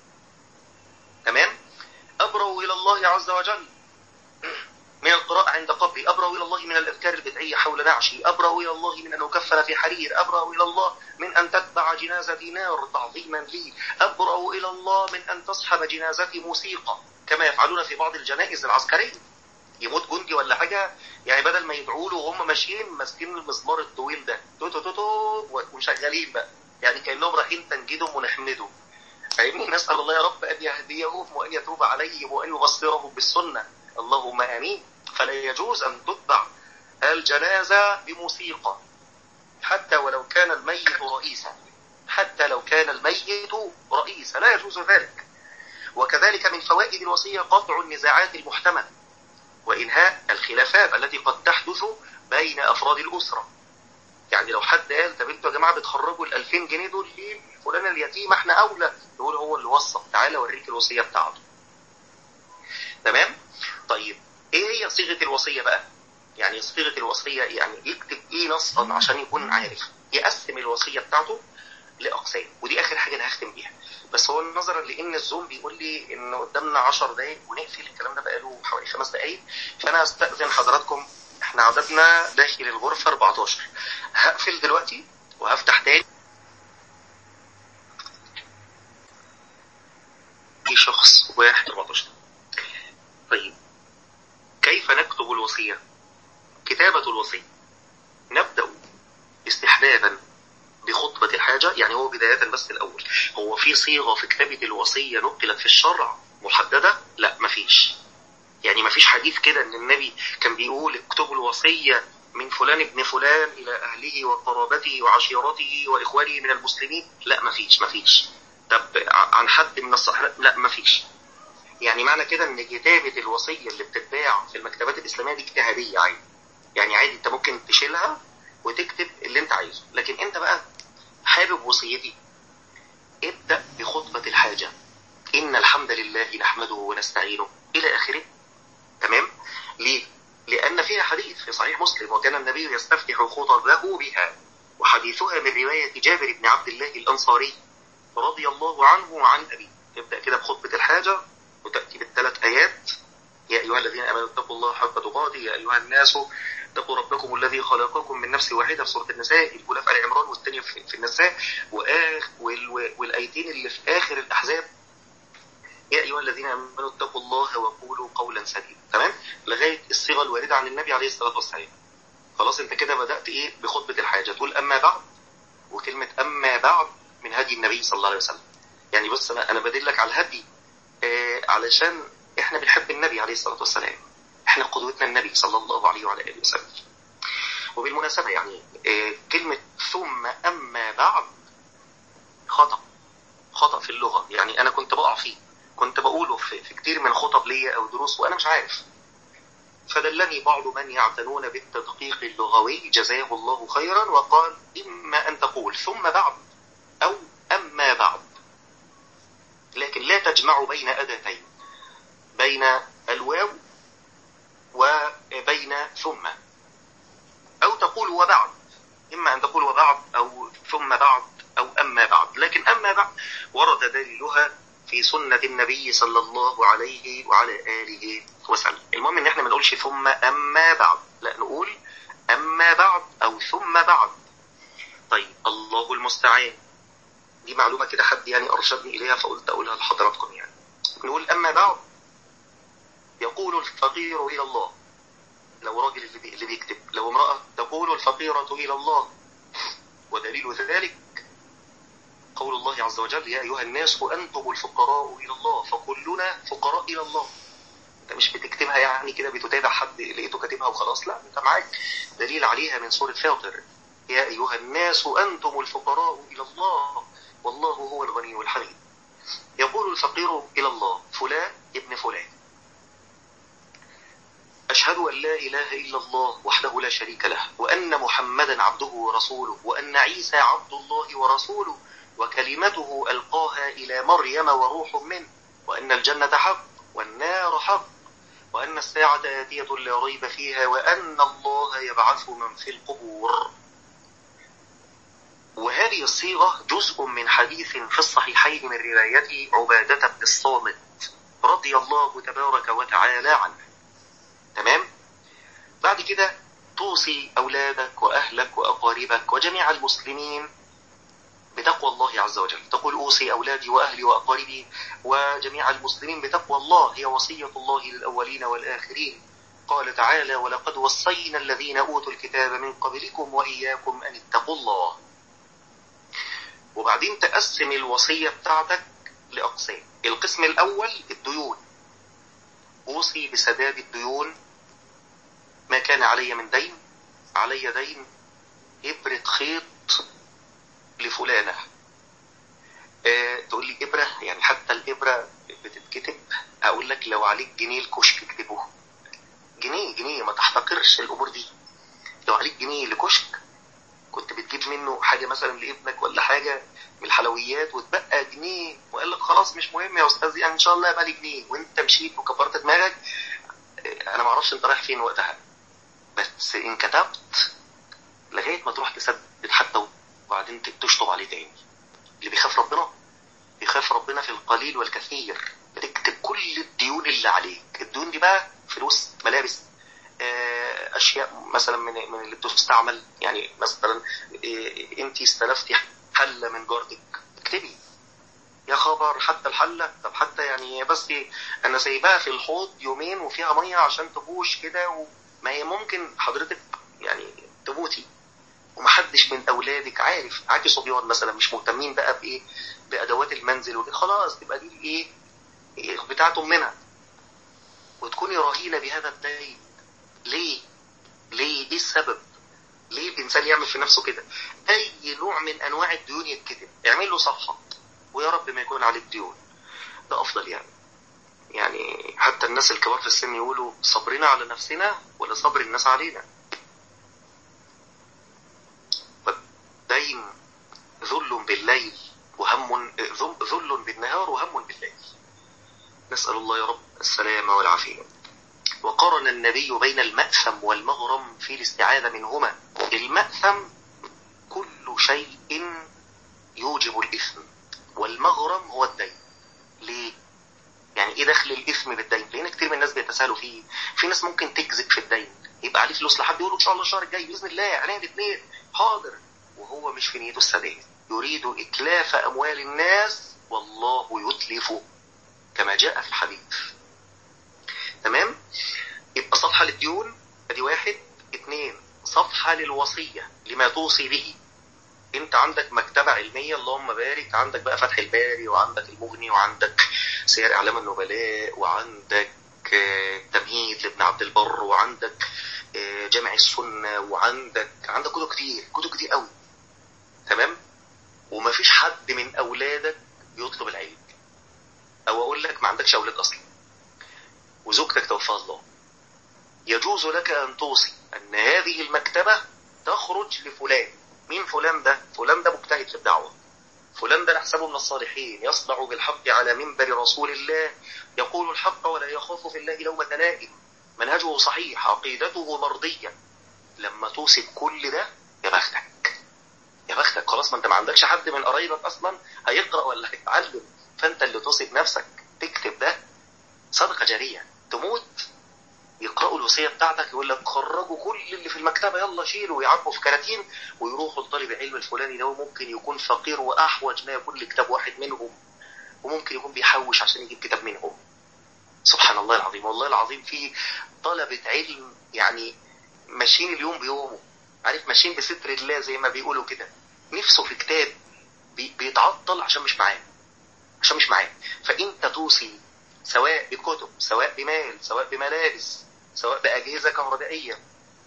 تمام؟ أبرأ إلى الله عز وجل من القراءة عند قبري، أبرأ إلى الله من الأذكار البدعية حول نعشي، أبرأ إلى الله من أن أكفن في حرير، أبرأ إلى الله من أن تتبع جنازتي نار تعظيما لي، أبرأ إلى الله من أن تصحب جنازتي موسيقى كما يفعلون في بعض الجنائز العسكرية. يموت جندي ولا حاجة، يعني بدل ما يدعوا له وهم ماشيين ماسكين المزمار الطويل ده تو تو تو تو ومشغلين بقى، يعني كأنهم رايحين تنجيدهم ونحمدهم. فاهمني؟ نسأل الله يا رب أن يهديهم وأن يتوب عليهم وأن يبصرهم بالسنة، اللهم آمين. فلا يجوز أن تتبع الجنازة بموسيقى حتى ولو كان الميت رئيسا، حتى لو كان الميت رئيسا لا يجوز ذلك. وكذلك من فوائد الوصية قطع النزاعات المحتملة وإنهاء الخلافات التي قد تحدث بين أفراد الأسرة. يعني لو حد قال طب انتوا يا جماعة بتخرجوا الألفين جنيه دول ليه فلان اليتيم، احنا أولى، نقول هو اللي وصى، تعالى أوريك الوصية بتاعته. تمام؟ طيب ايه هي صيغة الوصية بقى؟ يعني صيغة الوصية يعني يكتب ايه نصا عشان يكون عارف، يقسم الوصية بتاعته لأقسام، ودي آخر حاجة أنا هختم بيها. بس هو نظرا لأن الزوم بيقول لي إن قدامنا عشر دقايق ونقفل، الكلام ده بقاله حوالي خمس دقايق، فأنا أستأذن حضراتكم، إحنا عددنا داخل الغرفة أربعتاشر، هقفل دلوقتي وهفتح تاني. شخص واحد أربعتاشر. طيب كيف نكتب الوصية؟ كتابة الوصية نبدأ استحبابا بخطبة الحاجة. يعني هو بداية بس الأول، هو في صيغة في كتابة الوصية نقلت في الشرع محددة؟ لا مفيش. يعني مفيش حديث كده ان النبي كان بيقول اكتبوا الوصية من فلان ابن فلان الى اهله وقرابته وعشيرته واخوانه من المسلمين، لا مفيش مفيش. طب عن حد من الصحابة؟ لا مفيش. يعني معنى كده ان كتابة الوصية اللي بتتباع في المكتبات الاسلامية دي اجتهادية عادي، يعني عادي انت ممكن تشيلها وتكتب اللي انت عايزه. لكن انت بقى حابب وصيتي، ابدأ بخطبة الحاجة، إن الحمد لله نحمده ونستعينه إلى آخره. تمام؟ ليه؟ لأن فيها حديث في صحيح مسلم وكان النبي يستفتح خطبه بها، وحديثها من رواية جابر بن عبد الله الأنصاري رضي الله عنه وعن أبيه. تبدأ كده بخطبة الحاجة وتأتي بالثلاث آيات: يا أيها الذين آمنوا اتقوا الله حق تقاته، يا أيها الناس اتقوا ربكم الذي خلقكم من نفس واحدة في سورة النساء، الأولى في آل عمران والثانية في النساء، والآيتين اللي في آخر الأحزاب يا أيها الذين آمنوا اتقوا الله وقولوا قولا سديدا. تمام؟ لغاية الصيغة الواردة عن النبي عليه الصلاة والسلام. خلاص انت كده بدأت ايه بخطبة الحاجة، تقول أما بعد، وكلمة أما بعد من هدي النبي صلى الله عليه وسلم. يعني بص أنا أنا بدلك على الهدي آه علشان احنا بنحب النبي عليه الصلاة والسلام، احنا قدوتنا النبي صلى الله عليه وعلى آله وسلم. وبالمناسبة يعني آه كلمة ثم أما بعد خطأ خطأ في اللغة، يعني أنا كنت بقع فيه، كنت بقوله في, في كتير من خطب ليا أو دروس وأنا مش عارف، فدلني بعض من يعتنون بالتدقيق اللغوي جزاه الله خيرا وقال إما أن تقول ثم بعد أو أما بعد، لكن لا تجمع بين أداتين، بين الواو وبين ثم، أو تقول وبعد، إما أن تقول وبعد أو ثم بعد أو أما بعد. لكن أما بعد ورد دليلها في سنة النبي صلى الله عليه وعلى آله وسلم. المهم إن احنا ما نقولش ثم أما بعد، لا نقول أما بعد أو ثم بعد. طيب الله المستعان، دي معلومة كده حد يعني أرشدني إليها فقلت أقولها لحضراتكم. يعني نقول أما بعد يقول الفقير إلى الله، لو راجل اللي بيكتب، لو امرأة تقول الفقيرة إلى الله. ودليل ذلك قول الله عز وجل يا أيها الناس أنتم الفقراء إلى الله، فكلنا فقراء إلى الله. انت مش بتكتبها يعني كده بتتابع حد لقيته كاتبها وخلاص، لا انت معاك دليل عليها من سورة فاطر يا أيها الناس أنتم الفقراء إلى الله والله هو الغني الحميد. يقول الفقير إلى الله فلان ابن فلان أشهد أن لا إله إلا الله وحده لا شريك له وأن محمدا عبده ورسوله وأن عيسى عبد الله ورسوله وكلمته ألقاها إلى مريم وروح منه وأن الجنة حق والنار حق وأن الساعة آتية لا ريب فيها وأن الله يبعث من في القبور. وهذه الصيغة جزء من حديث في الصحيحين من رواية عبادة بن الصامت رضي الله تبارك وتعالى عنه. تمام؟ بعد كده توصي أولادك وأهلك وأقاربك وجميع المسلمين بتقوى الله عز وجل. تقول أوصي أولادي وأهلي وأقاربي وجميع المسلمين بتقوى الله، هي وصية الله للأولين والآخرين. قال تعالى ولقد وصينا الذين أوتوا الكتاب من قبلكم وإياكم أن اتقوا الله. وبعدين تقسم الوصية بتاعتك لأقسام. القسم الأول الديون، أوصي بسداد الديون، ما كان علي من دين، علي دين إبرة خيط لفلانة. أه تقول لي إبرة، يعني حتى الإبرة بتتكتب؟ أقول لك لو عليك جنيه الكشك اكتبه، جنيه جنيه، ما تحتقرش الأمور دي. لو عليك جنيه لكشك كنت بتجيب منه حاجة مثلا لابنك ولا حاجة من الحلويات وتبقى جنيه، وقال لك خلاص مش مهم يا أستاذ، يعني إن شاء الله يبقى لي جنيه، وأنت مشيت وكبرت دماغك. أنا ما أعرفش أنت رايح فين وقتها، بس إن كتبت لغاية ما تروح تسدد حتى وبعدين تشطب عليه تاني. اللي بيخاف ربنا بيخاف ربنا في القليل والكثير. بتكتب كل الديون اللي عليك. الديون دي بقى فلوس، ملابس، اشياء مثلا من من اللي بتستعمل. يعني مثلا انت استلفتي حله من جارتك، اكتبي يا خبر حتى الحله، طب حتى يعني بس انا سايباها في الحوض يومين وفيها ميه عشان تبوش كده، وما هي ممكن حضرتك يعني تموتي ومحدش من اولادك عارف. معاكي صبيان مثلا مش مهتمين بقى بايه، بادوات المنزل وكده، خلاص تبقى دي ايه بتاعتهم منها، وتكوني رهينه بهذا الدين. ليه ليه ايه السبب؟ ليه الانسان يعمل في نفسه كده؟ اي نوع من انواع الديون يتكتب، اعمل له صفحه، ويا رب ما يكون عليك ديون، ده افضل. يعني يعني حتى الناس الكبار في السن يقولوا صبرنا على نفسنا ولا صبر الناس علينا. والدين ذل بالليل وهم، ذل بالنهار وهم بالليل. نسأل الله يا رب السلامة والعافية. وقارن النبي بين المأثم والمغرم في الاستعاذة منهما. المأثم كل شيء يوجب الإثم، والمغرم هو الدين. ليه؟ يعني ايه دخل الإثم بالدين؟ لأن كتير من الناس بيتساهلوا فيه. في ناس ممكن تكذب في الدين، يبقى عليه فلوس لحد يقول ان شاء الله الشهر الجاي بإذن الله علينا الاثنين حاضر، وهو مش في نيته السداد، يريد إتلاف أموال الناس والله يتلفه كما جاء في الحديث. تمام؟ يبقى صفحة للديون ادي واحد. اثنين، صفحة للوصية لما توصي به. انت عندك مكتبة علمية اللهم بارك، عندك بقى فتح الباري، وعندك المغني، وعندك سير اعلام النبلاء، وعندك تمهيد لابن عبد البر، وعندك جامع السنة، وعندك عندك كتب كتير، كتب كتير قوي. تمام؟ ومفيش حد من اولادك يطلب العلم، او اقول لك ما عندكش اولاد اصلا وزوجتك توفاها الله، يجوز لك ان توصي ان هذه المكتبة تخرج لفلان. مين فلان ده؟ فلان ده مجتهد في الدعوة، فلان ده نحسبه من الصالحين، يصدع بالحق على منبر رسول الله، يقول الحق ولا يخاف في الله لومة لائم، منهجه صحيح، عقيدته مرضية. لما توصي بكل ده يا بختك يا بختك، خلاص ما انت ما عندكش حد من قرايبك اصلا هيقرأ ولا هيتعلم، فانت اللي توصي بنفسك، تكتب ده صدقة جارية. تموت يقرأوا الوصية بتاعتك، يقول لك خرجوا كل اللي في المكتبة، يلا شيلوا، ويعبوا في كراتين ويروحوا لطالب العلم الفلاني ده، وممكن يكون فقير وأحوج ما يكون لكتاب واحد منهم، وممكن يكون بيحوش عشان يجيب كتاب منهم. سبحان الله العظيم. والله العظيم في طلبة علم يعني ماشيين اليوم بيومه، عارف، ماشيين بستر الله زي ما بيقولوا كده، نفسه في كتاب بيتعطل عشان مش معاه عشان مش معاه فانت توصي سواء بكتب، سواء بمال، سواء بملابس، سواء بأجهزة كهربائية،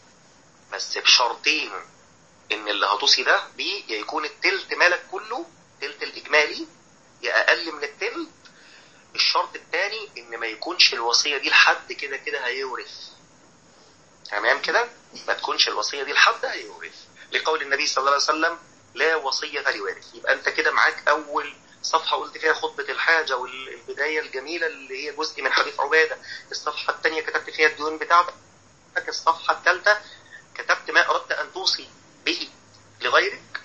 بس بشرطين. ان اللي هتوصي ده بيه يا يكون التلت مالك كله، تلت الإجمالي، يا أقل من التلت. الشرط الثاني ان ما يكونش الوصية دي لحد كده كده هيورث. تمام كده؟ ما تكونش الوصية دي لحد هيورث، لقول النبي صلى الله عليه وسلم لا وصية لوارث. يبقى انت كده معاك اول صفحة قلت فيها خطبة الحاجة والبداية الجميلة اللي هي جزء من حديث عبادة. الصفحة الثانية كتبت فيها الديون بتاعتك. الصفحة الثالثة كتبت ما أردت أن توصي به لغيرك.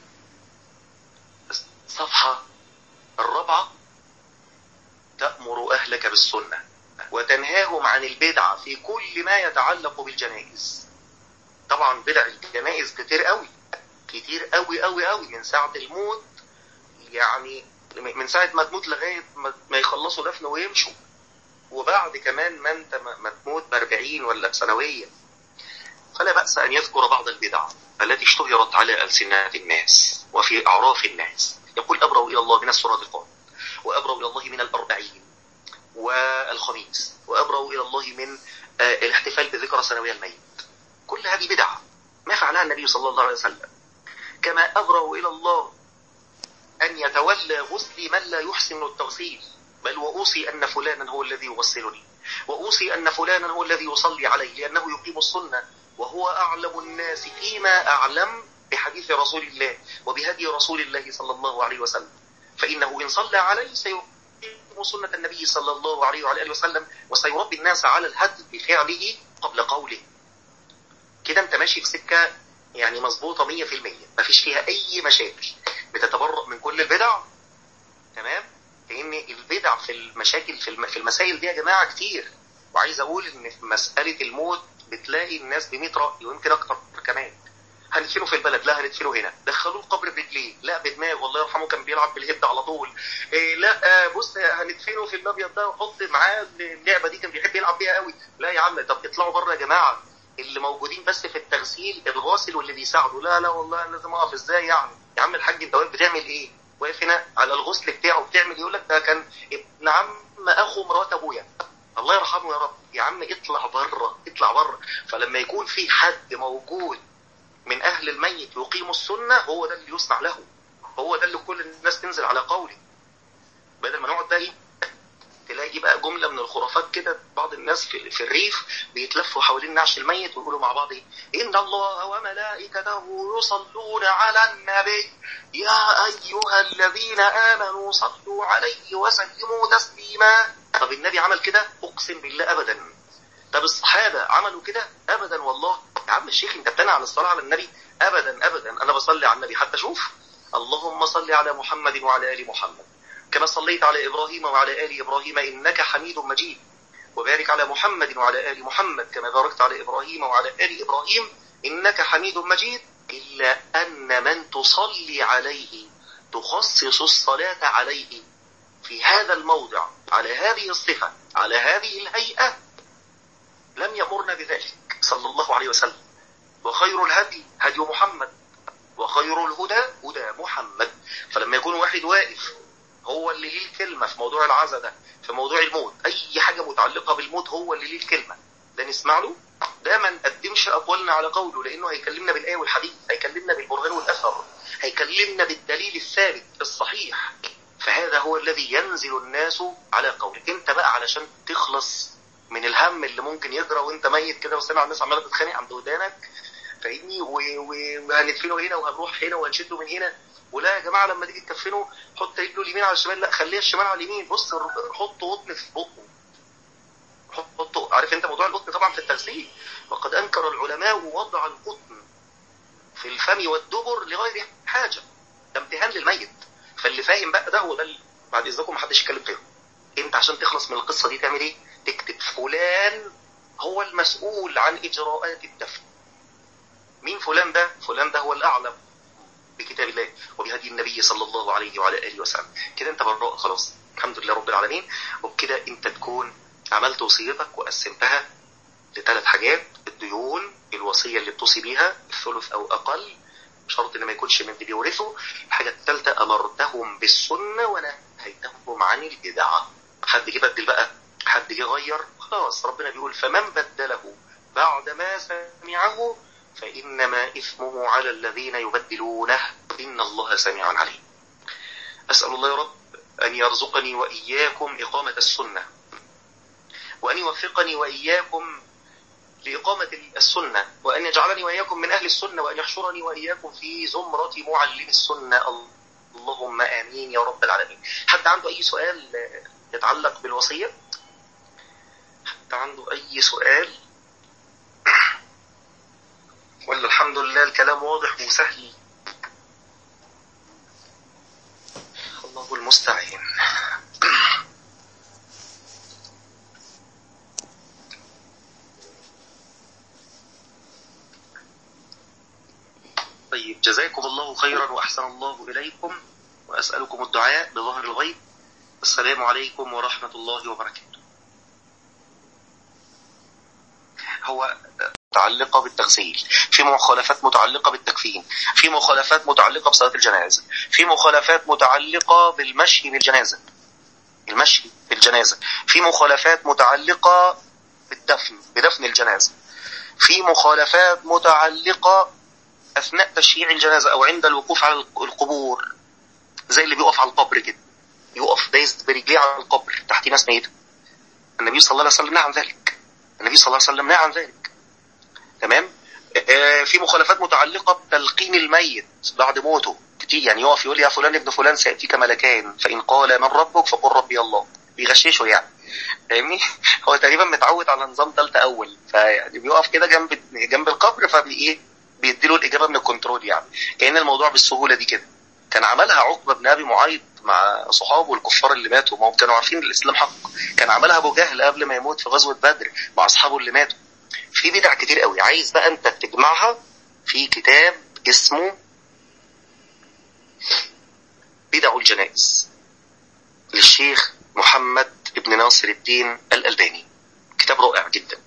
الصفحة الرابعة تأمر أهلك بالسنة وتنهاهم عن البدعة في كل ما يتعلق بالجنائز. طبعا بدع الجنائز كتير قوي كتير قوي قوي قوي، من ساعة الموت، يعني من ساعة ما تموت لغاية ما يخلصوا دفن ويمشوا. وبعد كمان ما انت ما تموت بأربعين ولا بسنوية، فلا بأس أن يذكر بعض البدع التي اشتهرت على ألسنة الناس وفي أعراف الناس. يقول أبرأ إلى الله من السرادقات، وأبرأ إلى الله من الأربعين والخميس، وأبرأ إلى الله من الاحتفال بذكرى سنوية الميت. كل هذه بدعة ما فعلها النبي صلى الله عليه وسلم. كما أبرأ إلى الله أن يتولى غسلي من لا يحسن التغسيل، بل وأوصي أن فلانا هو الذي يغسلني، وأوصي أن فلانا هو الذي يصلي علي، لأنه يقيم السنة وهو أعلم الناس فيما أعلم بحديث رسول الله وبهدي رسول الله صلى الله عليه وسلم، فإنه إن صلى علي سيقيم سنة النبي صلى الله عليه وعلى آله وسلم، وسيربي الناس على الهدي بفعله قبل قوله. كده أنت ماشي في سكة يعني مظبوطة مية في المية، ما فيش فيها أي مشاكل، بتتبرأ من كل البدع. تمام؟ لأن البدع في المشاكل في المسائل دي يا جماعة كتير. وعايز أقول إن في مسألة الموت بتلاقي الناس بمية رأي ويمكن أكتر كمان. هندفنه في البلد، لا هندفنه هنا. دخلوه القبر برجليه، لا بدماغ، والله يرحمه كان بيلعب بالهد على طول. إيه لا بص هندفنه في الابيض ده وحط معاه اللعبه دي كان بيحب يلعب بيها قوي. لا يا عم، طب اطلعوا بره يا جماعه، اللي موجودين بس في التغسيل الغاسل واللي بيساعده. لا لا والله انا لازم اقف ازاي يعني؟ يا عم الحاج انت واقف بتعمل ايه؟ واقف هنا على الغسل بتاعه بتعمل، يقول لك ده كان ابن عم اخو مرات ابويا، الله يرحمه يا رب. يا عم اطلع بره، اطلع بره. فلما يكون في حد موجود من أهل الميت يقيم السنة، هو ده اللي يصنع له، هو ده اللي كل الناس تنزل على قوله، بدل ما نقعد ده تلاقي بقى جملة من الخرافات كده. بعض الناس في, في الريف بيتلفوا حوالين نعش الميت ويقولوا مع بعض إيه؟ إن الله وملائكته يصلون على النبي يا أيها الذين آمنوا صلوا عليه وسلموا تسليما. طب النبي عمل كده؟ أقسم بالله أبدا. طب الصحابة عملوا كده؟ أبدا والله. يا عم الشيخ انت بتنهى عن الصلاة على النبي؟ أبدا أبدا. أنا بصلي على النبي حتى شوف، اللهم صل على محمد وعلى آل محمد كما صليت على إبراهيم وعلى آل إبراهيم إنك حميد مجيد، وبارك على محمد وعلى آل محمد كما باركت على إبراهيم وعلى آل إبراهيم إنك حميد مجيد. إلا أن من تصلي عليه تخصص الصلاة عليه في هذا الموضع على هذه الصفة على هذه الهيئة لم يأمرنا بذلك صلى الله عليه وسلم. وخير الهدي هدي محمد وخير الهدى هدى محمد. فلما يكون واحد واقف هو اللي ليه الكلمة في موضوع العزا ده، في موضوع الموت، أي حاجة متعلقة بالموت هو اللي ليه الكلمة، ده نسمع له، ده ما نقدمش أقوالنا على قوله، لأنه هيكلمنا بالآية والحديث، هيكلمنا بالبرهان والأثر، هيكلمنا بالدليل الثابت الصحيح. فهذا هو الذي ينزل الناس على قوله. انت بقى علشان تخلص من الهم اللي ممكن يجرى وانت ميت كده وسامع الناس عماله تتخانق عند ودانك، فاهمني، وهندفنه هنا وهنروح هنا وهنشده من هنا، ولا يا جماعه لما تيجي تكفنه حط رجله اليمين على الشمال، لا خليها الشمال على اليمين. بص حط قطن في بقه، حط، عارف انت موضوع القطن طبعا في التغسيل، وقد انكر العلماء وضع القطن في الفم والدبر لغير حاجه، ده امتهان للميت. فاللي فاهم بقى ده هو ده. بعد اذنكم ما حدش يتكلم فيهم. انت عشان تخلص من القصه دي تعمل ايه؟ تكتب فلان هو المسؤول عن اجراءات الدفن. مين فلان ده؟ فلان ده هو الاعلم بكتاب الله وبهدي النبي صلى الله عليه وعلى اله وسلم. كده انت براء خلاص، الحمد لله رب العالمين. وبكده انت تكون عملت وصيتك وقسمتها لثلاث حاجات: الديون، الوصيه اللي بتوصي بيها الثلث او اقل، شرط ان ما يكونش من اللي بيورثوا. الحاجه الثالثه امرتهم بالسنه ونهيتهم عن البدعه. حد جه بدل بقى، حد جه غير، خلاص ربنا بيقول فمن بدله بعد ما سمعه فإنما إثمه على الذين يبدلونه إن الله سميع عليم. أسأل الله يا رب أن يرزقني وإياكم إقامة السنة، وأن يوفقني وإياكم لإقامة السنة، وأن يجعلني وإياكم من أهل السنة، وأن يحشرني وإياكم في زمرة معلم السنة. اللهم آمين يا رب العالمين. حد عنده أي سؤال يتعلق بالوصية؟ حد عنده أي سؤال؟ ولا الحمد لله الكلام واضح وسهل؟ الله المستعين. طيب جزاكم الله خيرا وأحسن الله إليكم، وأسألكم الدعاء بظهر الغيب. السلام عليكم ورحمة الله وبركاته. هو متعلقة بالتغسيل، في مخالفات متعلقة بالتكفين، في مخالفات متعلقة بصلاة الجنازة، في مخالفات متعلقة بالمشي بالجنازة، المشي بالجنازة، في مخالفات متعلقة بالدفن بدفن الجنازة، في مخالفات متعلقة أثناء تشييع الجنازة أو عند الوقوف على القبور، زي اللي بيقف على القبر كده، يقف دايس برجليه على القبر تحت ناس ميتة. النبي صلى الله عليه وسلم نهى عن ذلك، النبي صلى الله عليه وسلم نهى عن ذلك. تمام. آه في مخالفات متعلقة بتلقين الميت بعد موته كتير، يعني يقف يقول يا فلان ابن فلان سيأتيك ملكان فإن قال من ربك فقل ربي الله، بيغششه يعني، فاهمني؟ هو تقريبا متعود على نظام تالتة أول، فيعني بيقف كده جنب جنب القبر، فبي إيه بيديله الإجابة من الكنترول، يعني كأن الموضوع بالسهولة دي كده. كان عملها عقبة بن أبي معيط مع صحابه الكفار اللي ماتوا، ما هم كانوا عارفين الإسلام حق. كان عملها أبو جهل قبل ما يموت في غزوة بدر مع أصحابه اللي ماتوا. في بدع كتير قوي، عايز بقى أنت تجمعها في كتاب اسمه بدع الجنائز للشيخ محمد ابن ناصر الدين الألباني، كتاب رائع جدا.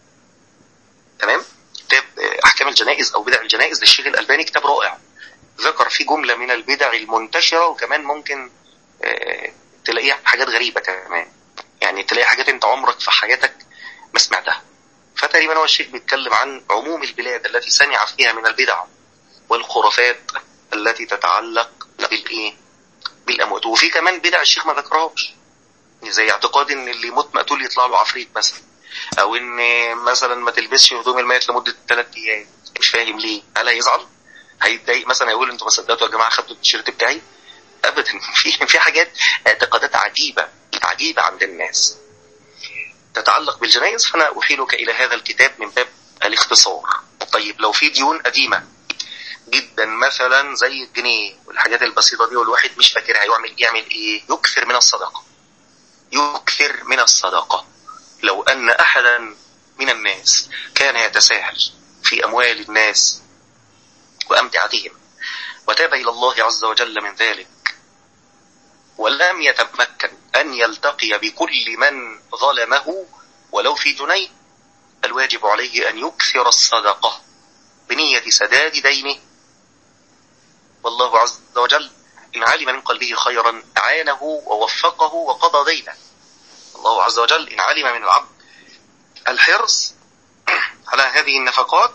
تمام. كتاب أحكام الجنائز أو بدع الجنائز للشيخ الألباني، كتاب رائع، ذكر فيه جملة من البدع المنتشرة، وكمان ممكن اه تلاقيها حاجات غريبة كمان، يعني تلاقي حاجات انت عمرك في حياتك ما سمعتها. فتقريبا هو الشيخ بيتكلم عن عموم البلاد التي سمع فيها من البدع والخرافات التي تتعلق بالايه بالاموات. وفي كمان بدع الشيخ ما ذكرهاش، زي اعتقاد ان اللي يموت مقتول يطلع له عفريت مثلا، او ان مثلا ما تلبسش هدوم الميت لمده ثلاث ايام. مش فاهم ليه، هل هيزعل؟ هيتضايق مثلا، يقول انتوا ما صدقتوا يا جماعه خدتوا التيشيرت بتاعي؟ ابدا. في في حاجات اعتقادات عجيبه عجيبه عند الناس تتعلق بالجنائز، فانا احيلك الى هذا الكتاب من باب الاختصار. طيب لو في ديون قديمه جدا مثلا زي الجنيه والحاجات البسيطه دي والواحد مش فاكرها، يعمل يعمل ايه؟ يكثر من الصدقه، يكثر من الصدقه. لو ان احدا من الناس كان يتساهل في اموال الناس وامتعتهم وتاب الى الله عز وجل من ذلك، ولم يتمكن ان يلتقي بكل من ظلمه ولو في جنيه، الواجب عليه ان يكثر الصدقه بنيه سداد دينه، والله عز وجل إن علم من قلبه خيرا أعانه ووفقه وقضى دينه. الله عز وجل إن علم من العبد الحرص على هذه النفقات،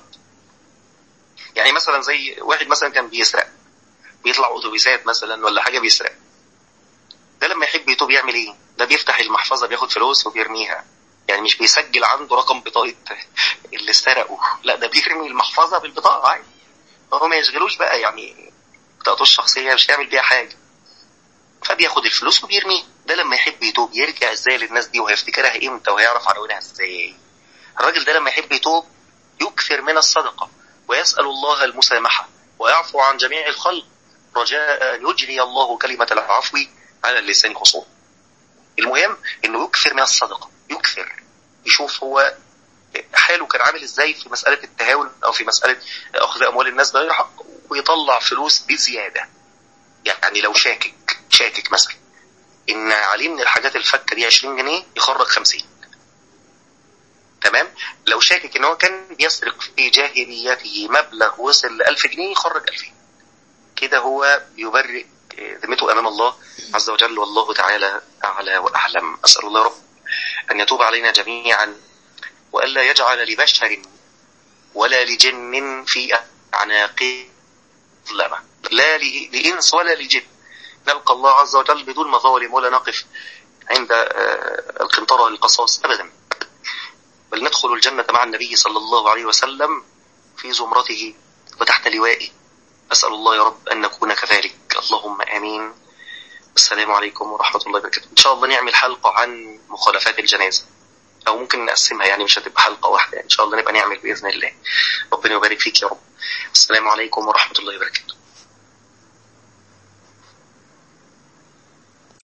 يعني مثلا زي واحد مثلا كان بيسرق، بيطلع أتوبيسات مثلا ولا حاجة بيسرق، ده لما يحب يتوب يعمل إيه؟ ده بيفتح المحفظة بياخد فلوس وبيرميها، يعني مش بيسجل عنده رقم بطاقة اللي سرقه، لا ده بيرمي المحفظة بالبطاقة عادي، هو ما يشغلوش بقى يعني بطاقته الشخصية، مش هيعمل بيها حاجة، فبياخد الفلوس وبيرميه. ده لما يحب يتوب يرجع ازاي للناس دي وهيفتكرها امتى وهيعرف عناوينها ازاي؟ الراجل ده لما يحب يتوب يكثر من الصدقة ويسأل الله المسامحة ويعفو عن جميع الخلق رجاء أن يجري الله كلمة العفو على اللسان خصوصا. المهم انه يكثر من الصدقة، يكثر، يشوف هو حاله كان عامل ازاي في مسألة التهاون او في مسألة اخذ اموال الناس بغير حق، ويطلع فلوس بزيادة. يعني لو شاكك شاكك مثلا ان عليه من الحاجات الفكة دي عشرين جنيه يخرج خمسين. تمام. لو شاكك ان هو كان بيسرق في جاهليته مبلغ وصل لألف جنيه يخرج ألفين. كده هو يبرئ ذمته امام الله عز وجل، والله تعالى اعلى واعلم. اسال الله رب ان يتوب علينا جميعا، والا يجعل لبشر ولا لجن في اعناقه ظلمه، لا لانس ولا لجن، نلقى الله عز وجل بدون مظالم ولا نقف عند القنطرة القصاص ابدا، بل ندخل الجنة مع النبي صلى الله عليه وسلم في زمرته وتحت لوائه. أسأل الله يا رب أن نكون كذلك، اللهم آمين. السلام عليكم ورحمة الله وبركاته. إن شاء الله نعمل حلقة عن مخالفات الجنازة، أو ممكن نقسمها، يعني مش هتبقى حلقة واحدة، إن شاء الله نبقى نعمل بإذن الله. ربنا يبارك فيك يا رب. السلام عليكم ورحمة الله وبركاته.